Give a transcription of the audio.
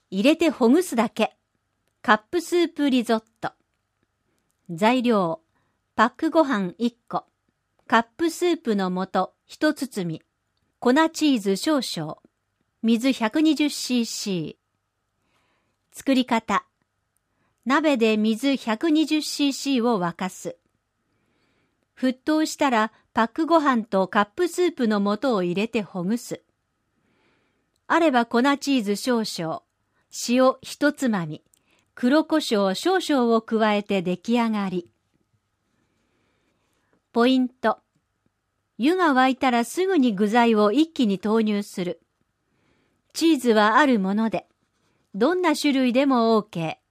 入れてほぐすだけ。カップスープリゾット。材料、パックご飯1個、カップスープの素1包み、粉チーズ少々、水 120cc。作り方。鍋で水 120cc を沸かす。沸騰したらパックご飯とカップスープの素を入れてほぐす。あれば粉チーズ少々、塩1つまみ、黒胡椒少々を加えて出来上がり。ポイント。湯が沸いたらすぐに具材を一気に投入する。チーズはあるもので、どんな種類でも OK。